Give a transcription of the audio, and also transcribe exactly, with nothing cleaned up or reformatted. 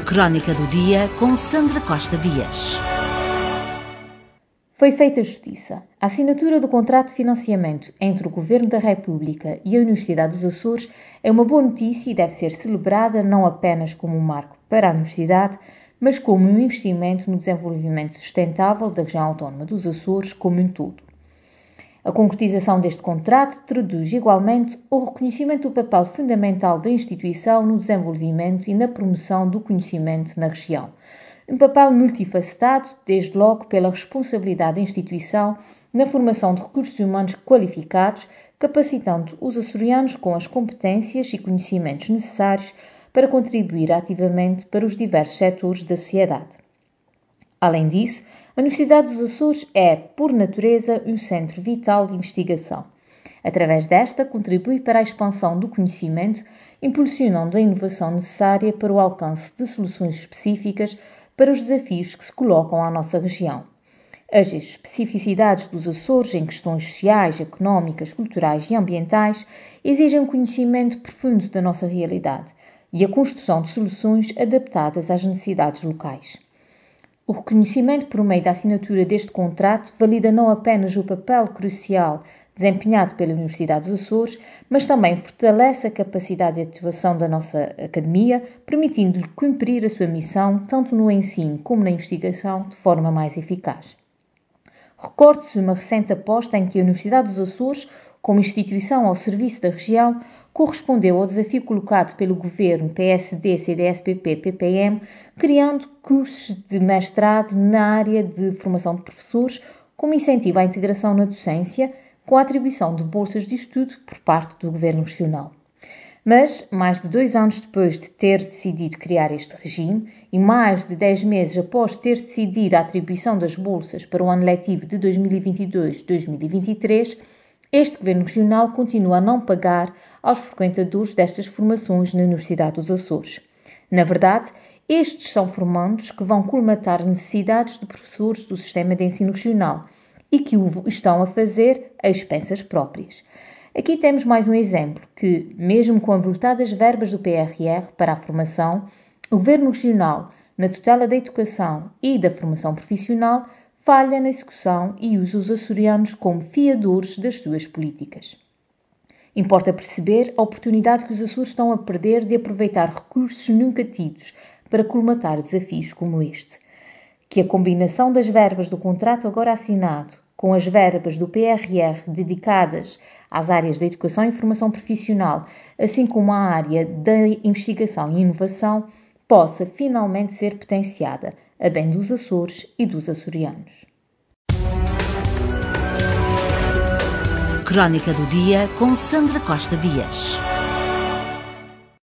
Crónica do Dia com Sandra Costa Dias. Foi feita justiça. A assinatura do contrato de financiamento entre o Governo da República e a Universidade dos Açores é uma boa notícia e deve ser celebrada não apenas como um marco para a Universidade, mas como um investimento no desenvolvimento sustentável da região autónoma dos Açores como um todo. A concretização deste contrato traduz igualmente o reconhecimento do papel fundamental da instituição no desenvolvimento e na promoção do conhecimento na região. Um papel multifacetado, desde logo pela responsabilidade da instituição na formação de recursos humanos qualificados, capacitando os açorianos com as competências e conhecimentos necessários para contribuir ativamente para os diversos setores da sociedade. Além disso, a Universidade dos Açores é, por natureza, um centro vital de investigação. Através desta, contribui para a expansão do conhecimento, impulsionando a inovação necessária para o alcance de soluções específicas para os desafios que se colocam à nossa região. As especificidades dos Açores em questões sociais, económicas, culturais e ambientais exigem um conhecimento profundo da nossa realidade e a construção de soluções adaptadas às necessidades locais. O reconhecimento por meio da assinatura deste contrato valida não apenas o papel crucial desempenhado pela Universidade dos Açores, mas também fortalece a capacidade de atuação da nossa academia, permitindo-lhe cumprir a sua missão, tanto no ensino como na investigação, de forma mais eficaz. Recorde-se uma recente aposta em que a Universidade dos Açores, como instituição ao serviço da região, correspondeu ao desafio colocado pelo governo P S D, C D S P P, P P M, criando cursos de mestrado na área de formação de professores, como incentivo à integração na docência, com a atribuição de bolsas de estudo por parte do Governo Regional. Mas, mais de dois anos depois de ter decidido criar este regime e mais de dez meses após ter decidido a atribuição das bolsas para o ano letivo de dois mil e vinte e dois a dois mil e vinte e três, este Governo Regional continua a não pagar aos frequentadores destas formações na Universidade dos Açores. Na verdade, estes são formandos que vão colmatar necessidades de professores do sistema de ensino regional e que o estão a fazer a expensas próprias. Aqui temos mais um exemplo que, mesmo com avultadas verbas do P R R para a formação, o Governo Regional, na tutela da educação e da formação profissional, falha na execução e usa os açorianos como fiadores das suas políticas. Importa perceber a oportunidade que os Açores estão a perder de aproveitar recursos nunca tidos para colmatar desafios como este. Que a combinação das verbas do contrato agora assinado com as verbas do P R R dedicadas às áreas da educação e formação profissional, assim como à área da investigação e inovação, possa finalmente ser potenciada, a bem dos Açores e dos açorianos. Crónica do Dia com Sandra Costa Dias.